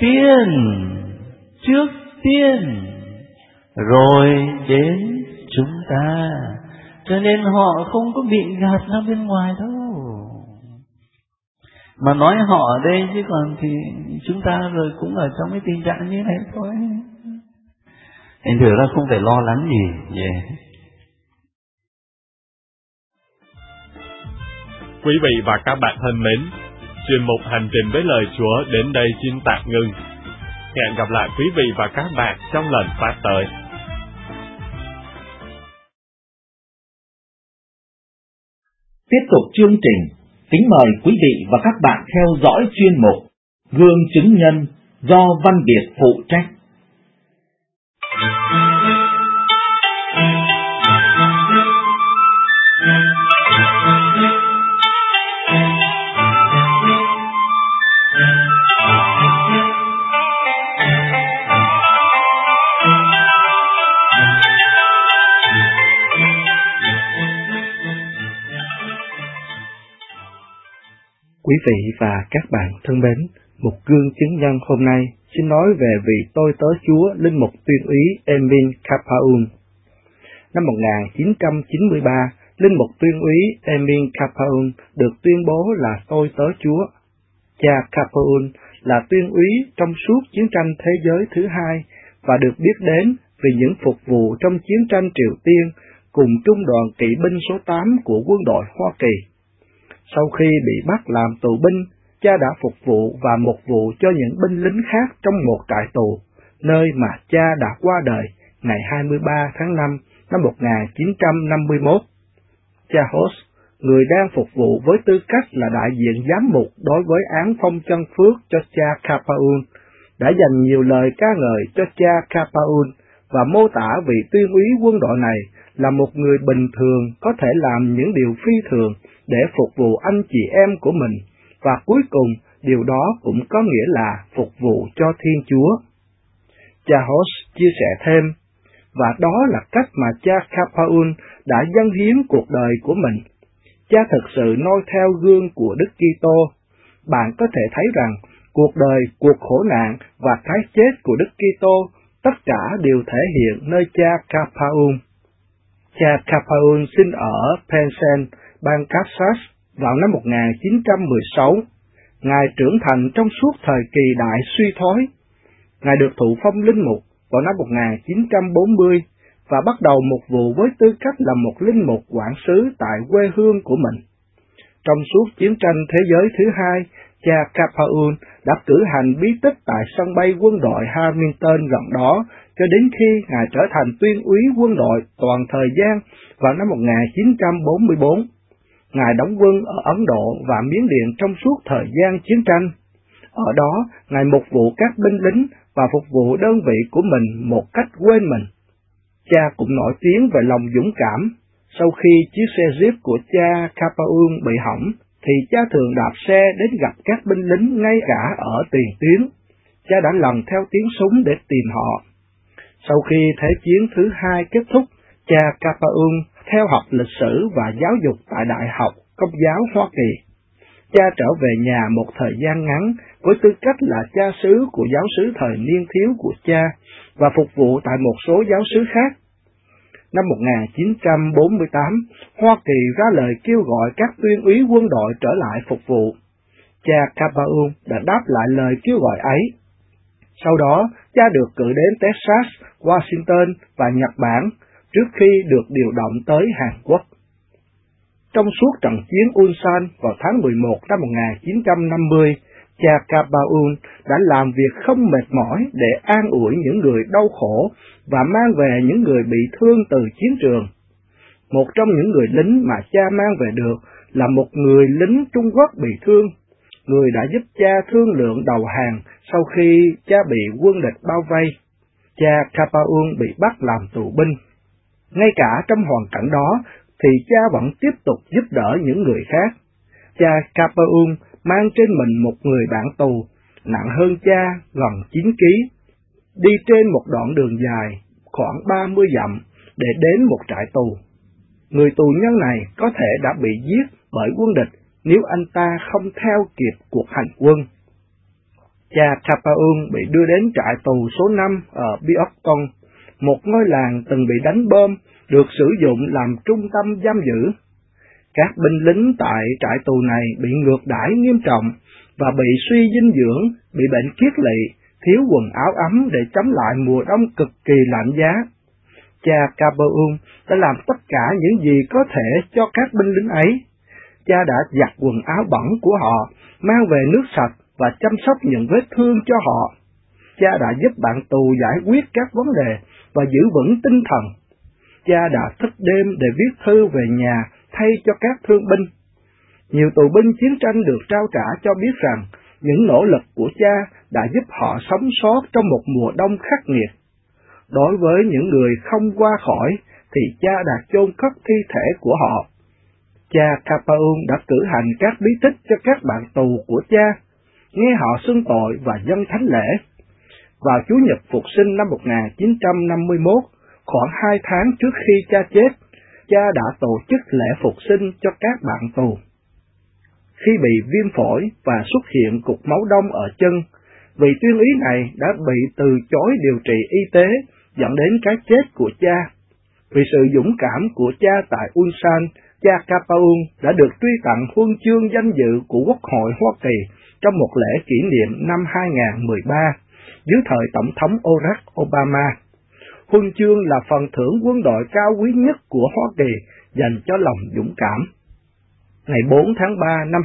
tiên, rồi đến chúng ta. Cho nên họ không có bị gạt ra bên ngoài đâu. Mà nói họ ở đây chứ còn thì chúng ta rồi cũng ở trong cái tình trạng như thế thôi. Thành thử ra không phải lo lắng gì. Quý vị và các bạn thân mến, chuyên mục Hành trình với lời Chúa đến đây xin tạm ngưng. Hẹn gặp lại quý vị và các bạn trong lần phát tới. Tiếp tục chương trình, kính mời quý vị và các bạn theo dõi chuyên mục Gương chứng nhân do Văn Việt phụ trách. Quý vị và các bạn thân mến, một gương chứng nhân hôm nay xin nói về vị tôi tớ Chúa linh mục tuyên úy Emin Kapaun. Năm 1993, linh mục tuyên úy Emin Kapaun được tuyên bố là tôi tớ Chúa. Cha Kapaun là tuyên úy trong suốt chiến tranh thế giới thứ hai và được biết đến vì những phục vụ trong chiến tranh Triều Tiên cùng trung đoàn kỵ binh số 8 của quân đội Hoa Kỳ. Sau khi bị bắt làm tù binh, cha đã phục vụ và mục vụ cho những binh lính khác trong một trại tù, nơi mà cha đã qua đời ngày 23 tháng 5 năm 1951. Cha Hoss, người đang phục vụ với tư cách là đại diện giám mục đối với án phong chân phước cho cha Kapaun, đã dành nhiều lời ca ngợi cho cha Kapaun và mô tả vị tuyên úy quân đội này là một người bình thường có thể làm những điều phi thường để phục vụ anh chị em của mình, và cuối cùng điều đó cũng có nghĩa là phục vụ cho Thiên Chúa. Cha Hoss chia sẻ thêm, và đó là cách mà cha Capaun đã dâng hiến cuộc đời của mình. Cha thực sự noi theo gương của Đức Kitô. Bạn có thể thấy rằng cuộc đời, cuộc khổ nạn và cái chết của Đức Kitô tất cả đều thể hiện nơi cha Capaun. Cha Capaun sinh ở Pensen, bang Kansas vào năm 1916. Ngài trưởng thành trong suốt thời kỳ đại suy thoái. Ngài được thụ phong linh mục vào năm 1940 và bắt đầu một vụ với tư cách là một linh mục quản xứ tại quê hương của mình. Trong suốt chiến tranh thế giới thứ hai, cha Capaun đã cử hành bí tích tại sân bay quân đội Hamilton gần đó cho đến khi Ngài trở thành tuyên úy quân đội toàn thời gian vào năm 1944. Ngài đóng quân ở Ấn Độ và Miến Điện trong suốt thời gian chiến tranh. Ở đó, Ngài mục vụ các binh lính và phục vụ đơn vị của mình một cách quên mình. Cha cũng nổi tiếng về lòng dũng cảm. Sau khi chiếc xe Jeep của cha Capaun bị hỏng, thì cha thường đạp xe đến gặp các binh lính ngay cả ở tiền tuyến. Cha đã lần theo tiếng súng để tìm họ. Sau khi Thế chiến thứ hai kết thúc, cha Capaun theo học lịch sử và giáo dục tại Đại học Công giáo Hoa Kỳ. Cha trở về nhà một thời gian ngắn với tư cách là cha xứ của giáo xứ thời niên thiếu của cha và phục vụ tại một số giáo xứ khác. Năm 1948, Hoa Kỳ ra lời kêu gọi các tuyên úy quân đội trở lại phục vụ. Cha Capaun đã đáp lại lời kêu gọi ấy. Sau đó, cha được cử đến Texas, Washington và Nhật Bản trước khi được điều động tới Hàn Quốc. Trong suốt trận chiến Ulsan vào tháng 11 năm 1950, cha Capaun đã làm việc không mệt mỏi để an ủi những người đau khổ và mang về những người bị thương từ chiến trường. Một trong những người lính mà cha mang về được là một người lính Trung Quốc bị thương, người đã giúp cha thương lượng đầu hàng sau khi cha bị quân địch bao vây. Cha Capaun bị bắt làm tù binh. Ngay cả trong hoàn cảnh đó, thì cha vẫn tiếp tục giúp đỡ những người khác. Cha Capaun mang trên mình một người bạn tù, nặng hơn cha gần 9 kg, đi trên một đoạn đường dài khoảng 30 dặm để đến một trại tù. Người tù nhân này có thể đã bị giết bởi quân địch nếu anh ta không theo kịp cuộc hành quân. Cha Capaun bị đưa đến trại tù số 5 ở Biocton, một ngôi làng từng bị đánh bom, được sử dụng làm trung tâm giam giữ. Các binh lính tại trại tù này bị ngược đãi nghiêm trọng và bị suy dinh dưỡng, bị bệnh kiết lỵ, thiếu quần áo ấm để chống lại mùa đông cực kỳ lạnh giá. Cha Capaun đã làm tất cả những gì có thể cho các binh lính ấy. Cha đã giặt quần áo bẩn của họ, mang về nước sạch và chăm sóc những vết thương cho họ. Cha đã giúp bạn tù giải quyết các vấn đề và giữ vững tinh thần. Cha đã thức đêm để viết thư về nhà thay cho các thương binh. Nhiều tù binh chiến tranh được trao trả cho biết rằng những nỗ lực của cha đã giúp họ sống sót trong một mùa đông khắc nghiệt. Đối với những người không qua khỏi thì cha đã chôn cất thi thể của họ. Cha Capaun đã cử hành các bí tích cho các bạn tù của cha, nghe họ xưng tội và dâng thánh lễ. Vào Chủ nhật Phục sinh năm 1951, khoảng 2 tháng trước khi cha chết, cha đã tổ chức lễ phục sinh cho các bạn tù. Khi bị viêm phổi và xuất hiện cục máu đông ở chân, vị tuyên úy này đã bị từ chối điều trị y tế, dẫn đến cái chết của cha. Vì sự dũng cảm của cha tại Ulsan, cha Capaun đã được truy tặng huân chương danh dự của Quốc hội Hoa Kỳ trong một lễ kỷ niệm năm 2013 dưới thời Tổng thống Barack Obama. Huân chương là phần thưởng quân đội cao quý nhất của Hoa Kỳ dành cho lòng dũng cảm. Ngày 4 tháng 3 năm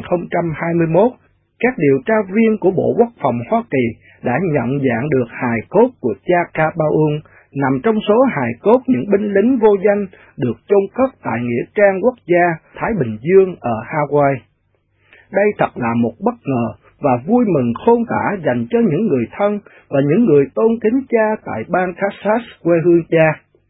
2021, các điều tra viên của Bộ Quốc phòng Hoa Kỳ đã nhận dạng được hài cốt của cha Capaun nằm trong số hài cốt những binh lính vô danh được chôn cất tại Nghĩa trang Quốc gia Thái Bình Dương ở Hawaii. Đây thật là một bất ngờ và vui mừng khôn tả dành cho những người thân và những người tôn kính cha tại bang Kansas, quê hương cha.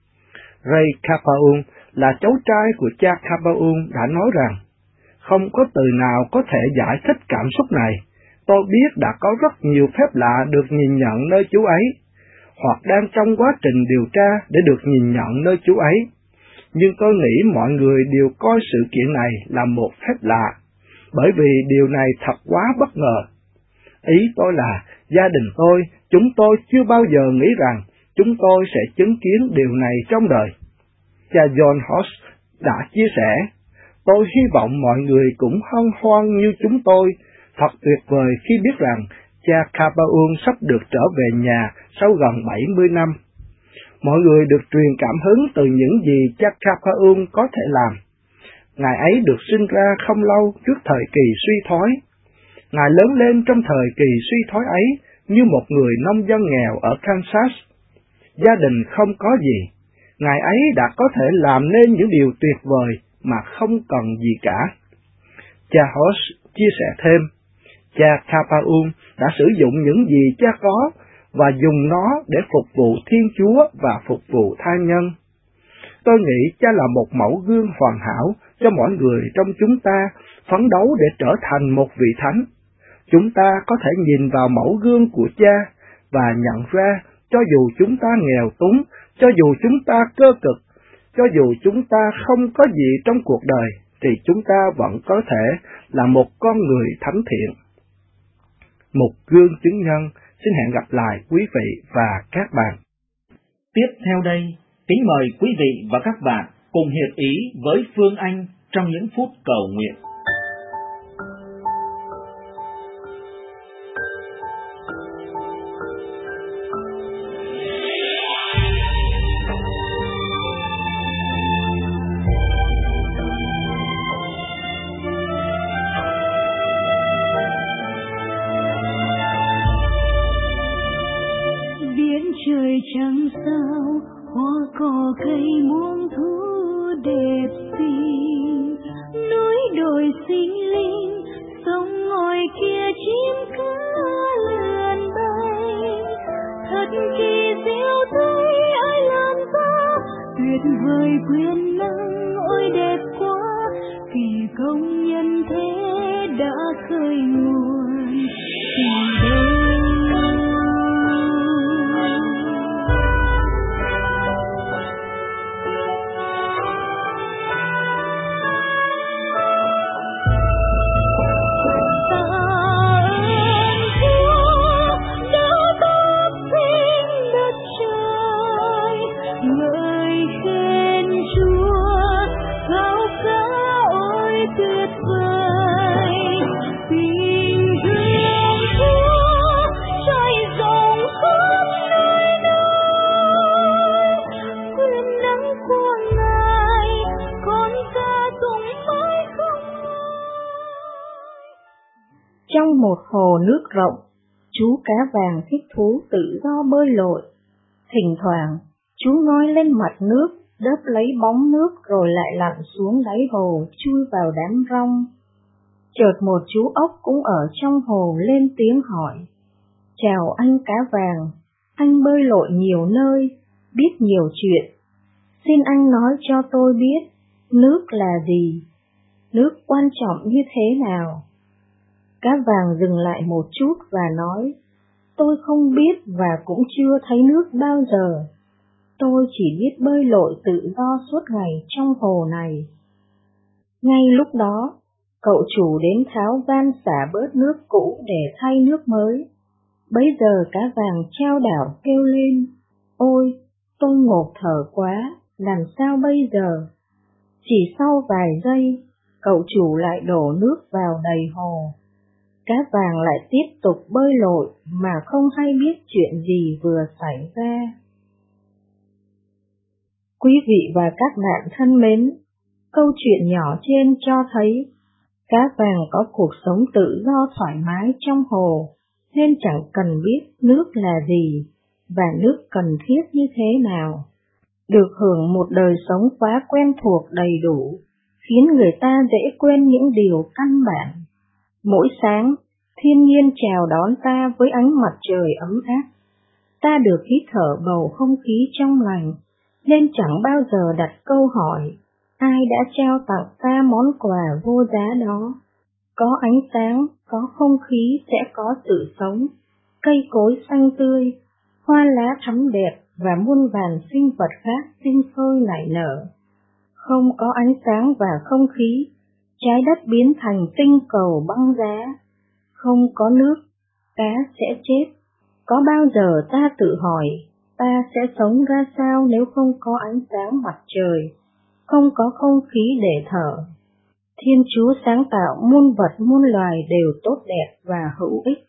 Ray Capaun là cháu trai của cha Capaun đã nói rằng, không có từ nào có thể giải thích cảm xúc này. Tôi biết đã có rất nhiều phép lạ được nhìn nhận nơi chú ấy. hoặc đang trong quá trình điều tra để được nhìn nhận nơi Chúa ấy. Nhưng tôi nghĩ mọi người đều coi sự kiện này là một phép lạ, bởi vì điều này thật quá bất ngờ. Ý tôi là, gia đình chúng tôi chưa bao giờ nghĩ rằng chúng tôi sẽ chứng kiến điều này trong đời. Cha John Hodge đã chia sẻ, tôi hy vọng mọi người cũng hân hoan như chúng tôi, thật tuyệt vời khi biết rằng cha Kapaun sắp được trở về nhà sau gần 70 năm. Mọi người được truyền cảm hứng từ những gì cha Kapaun có thể làm. Ngài ấy được sinh ra không lâu trước thời kỳ suy thoái. Ngài lớn lên trong thời kỳ suy thoái ấy như một người nông dân nghèo ở Kansas. Gia đình không có gì. Ngài ấy đã có thể làm nên những điều tuyệt vời mà không cần gì cả. Cha Hodge chia sẻ thêm, cha Kapaun đã sử dụng những gì cha có và dùng nó để phục vụ Thiên Chúa và phục vụ tha nhân. Tôi nghĩ cha là một mẫu gương hoàn hảo cho mọi người trong chúng ta phấn đấu để trở thành một vị thánh. Chúng ta có thể nhìn vào mẫu gương của cha và nhận ra cho dù chúng ta nghèo túng, cho dù chúng ta cơ cực, cho dù chúng ta không có gì trong cuộc đời, thì chúng ta vẫn có thể là một con người thánh thiện. Một gương chứng nhân. Xin hẹn gặp lại quý vị và các bạn. Tiếp theo đây, kính mời quý vị và các bạn cùng hiệp ý với Phương Anh trong những phút cầu nguyện. Trời trăng sao, hoa cỏ cây muôn thu đẹp xinh, núi đồi xinh linh, sông ngòi kia chim cá lượn bay, thật kỳ diệu thấy ai làm ra, tuyệt vời quyền năng ôi đẹp quá, kỳ công nhân thế đã khơi nguồn từ đâu. Trong một hồ nước rộng, chú cá vàng thích thú tự do bơi lội. Thỉnh thoảng, chú ngoi lên mặt nước, đớp lấy bóng nước rồi lại lặn xuống đáy hồ, chui vào đám rong. Chợt một chú ốc cũng ở trong hồ lên tiếng hỏi, chào anh cá vàng, anh bơi lội nhiều nơi, biết nhiều chuyện. Xin anh nói cho tôi biết, nước là gì? Nước quan trọng như thế nào? Cá vàng dừng lại một chút và nói, tôi không biết và cũng chưa thấy nước bao giờ. Tôi chỉ biết bơi lội tự do suốt ngày trong hồ này. Ngay lúc đó, cậu chủ đến tháo van xả bớt nước cũ để thay nước mới. Bấy giờ cá vàng trao đảo kêu lên, ôi, tôi ngộp thở quá, làm sao bây giờ? Chỉ sau vài giây, cậu chủ lại đổ nước vào đầy hồ. Cá vàng lại tiếp tục bơi lội mà không hay biết chuyện gì vừa xảy ra. Quý vị và các bạn thân mến, câu chuyện nhỏ trên cho thấy cá vàng có cuộc sống tự do thoải mái trong hồ, nên chẳng cần biết nước là gì và nước cần thiết như thế nào. Được hưởng một đời sống quá quen thuộc đầy đủ, khiến người ta dễ quên những điều căn bản. Mỗi sáng, thiên nhiên chào đón ta với ánh mặt trời ấm áp. Ta được hít thở bầu không khí trong lành, nên chẳng bao giờ đặt câu hỏi, ai đã trao tặng ta món quà vô giá đó. Có ánh sáng, có không khí sẽ có sự sống, cây cối xanh tươi, hoa lá thắm đẹp và muôn vàn sinh vật khác sinh sôi nảy nở. Không có ánh sáng và không khí, trái đất biến thành tinh cầu băng giá. Không có nước, cá sẽ chết. Có bao giờ ta tự hỏi, ta sẽ sống ra sao nếu không có ánh sáng mặt trời, không có không khí để thở? Thiên Chúa sáng tạo muôn vật muôn loài đều tốt đẹp và hữu ích.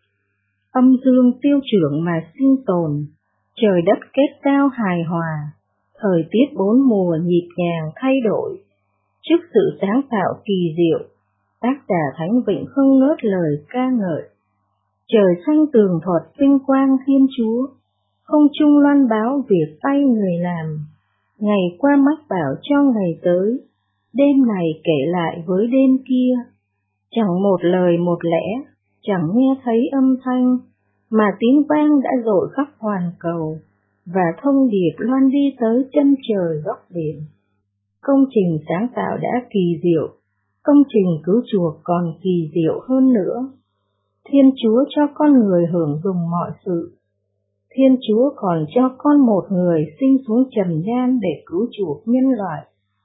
Âm dương tiêu trưởng mà sinh tồn, trời đất kết giao hài hòa, thời tiết bốn mùa nhịp nhàng thay đổi. Trước sự sáng tạo kỳ diệu, tác giả Thánh Vịnh không ngớt lời ca ngợi. Trời xanh tường thuật vinh quang Thiên Chúa, không trung loan báo việc tay người làm. Ngày qua mách bảo cho ngày tới, đêm này kể lại với đêm kia. Chẳng một lời một lẽ, chẳng nghe thấy âm thanh, mà tiếng vang đã dội khắp hoàn cầu, và thông điệp loan đi tới chân trời góc biển. Công trình sáng tạo đã kỳ diệu, công trình cứu chuộc còn kỳ diệu hơn nữa. Thiên Chúa cho con người hưởng dùng mọi sự. Thiên Chúa còn cho con một người sinh xuống trần gian để cứu chuộc nhân loại.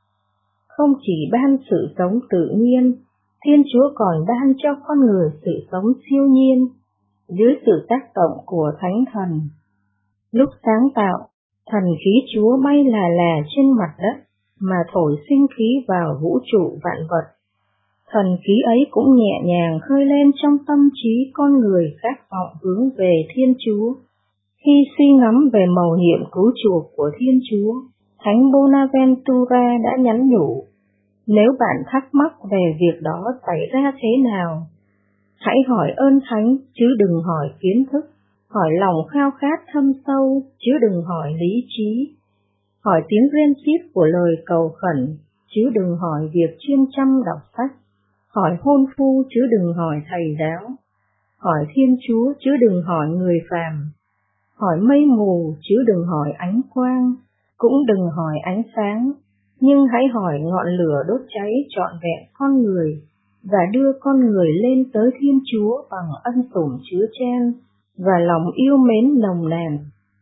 Không chỉ ban sự sống tự nhiên, Thiên Chúa còn ban cho con người sự sống siêu nhiên, dưới sự tác động của Thánh Thần. Lúc sáng tạo, thần khí Chúa bay là trên mặt đất, mà thổi sinh khí vào vũ trụ vạn vật. Thần khí ấy cũng nhẹ nhàng khơi lên trong tâm trí con người khát vọng hướng về Thiên Chúa. Khi suy ngẫm về mầu nhiệm cứu chuộc của Thiên Chúa, Thánh Bonaventura đã nhắn nhủ, nếu bạn thắc mắc về việc đó xảy ra thế nào, hãy hỏi ơn Thánh chứ đừng hỏi kiến thức, hỏi lòng khao khát thâm sâu chứ đừng hỏi lý trí, hỏi tiếng rên xiết của lời cầu khẩn chứ đừng hỏi việc chuyên chăm đọc sách, hỏi hôn phu chứ đừng hỏi thầy giáo, hỏi Thiên Chúa chứ đừng hỏi người phàm, hỏi mây mù chứ đừng hỏi ánh quang, cũng đừng hỏi ánh sáng, nhưng hãy hỏi ngọn lửa đốt cháy trọn vẹn con người và đưa con người lên tới Thiên Chúa bằng ân sủng chứa chan và lòng yêu mến nồng nàn.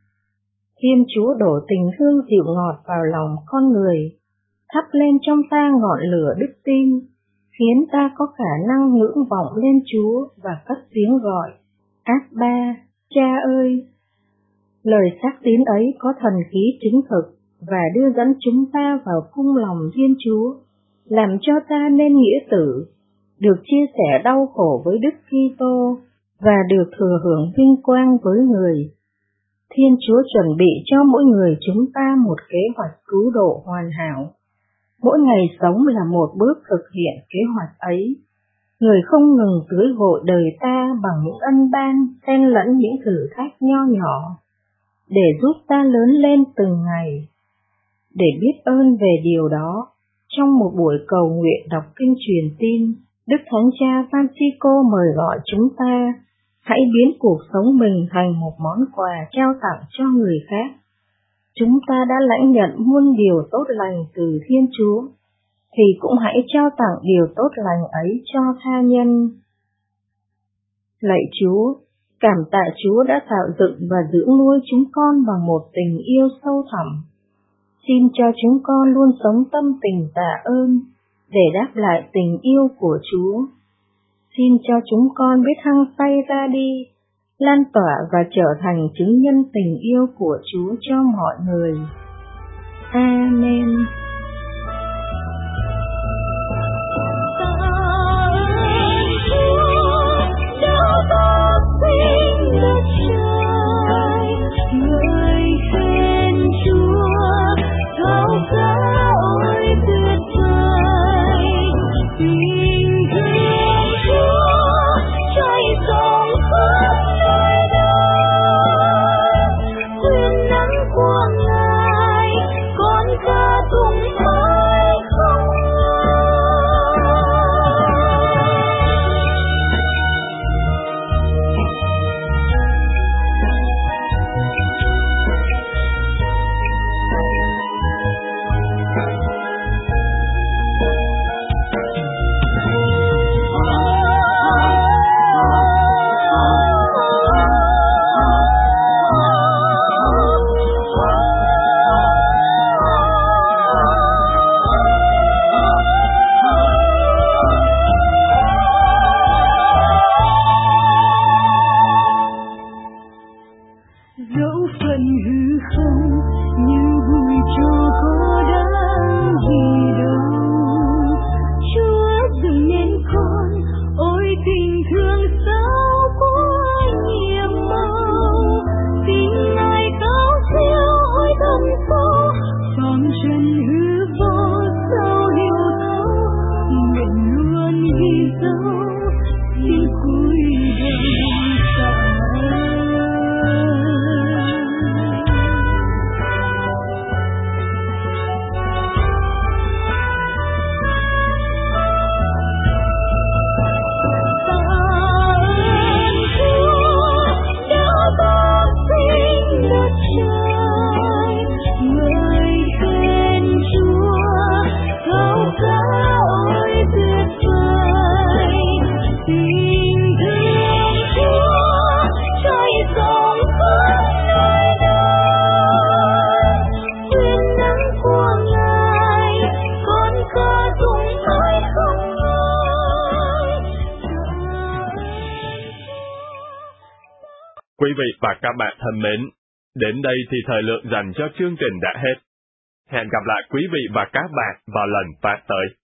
Thiên Chúa đổ tình thương dịu ngọt vào lòng con người, thắp lên trong ta ngọn lửa đức tin, khiến ta có khả năng ngưỡng vọng lên Chúa và cất tiếng gọi, Abba, Cha ơi! Lời xác tín ấy có thần khí chứng thực và đưa dẫn chúng ta vào cung lòng Thiên Chúa, làm cho ta nên nghĩa tử, được chia sẻ đau khổ với Đức Kitô và được thừa hưởng vinh quang với người. Thiên Chúa chuẩn bị cho mỗi người chúng ta một kế hoạch cứu độ hoàn hảo. Mỗi ngày sống là một bước thực hiện kế hoạch ấy. Người không ngừng tưới gội đời ta bằng những ân ban xen lẫn những thử thách nho nhỏ, để giúp ta lớn lên từng ngày. Để biết ơn về điều đó, trong một buổi cầu nguyện đọc kinh truyền tin, Đức Thánh Cha Francisco mời gọi chúng ta hãy biến cuộc sống mình thành một món quà trao tặng cho người khác. Chúng ta đã lãnh nhận muôn điều tốt lành từ Thiên Chúa, thì cũng hãy trao tặng điều tốt lành ấy cho tha nhân. Lạy Chúa, cảm tạ Chúa đã tạo dựng và dưỡng nuôi chúng con bằng một tình yêu sâu thẳm. Xin cho chúng con luôn sống tâm tình tạ ơn để đáp lại tình yêu của Chúa. Xin cho chúng con biết hăng say ra đi, lan tỏa và trở thành chứng nhân tình yêu của Chúa cho mọi người. Amen. Cùng Quý vị và các bạn thân mến, đến đây thì thời lượng dành cho chương trình đã hết. Hẹn gặp lại quý vị và các bạn vào lần phát tới.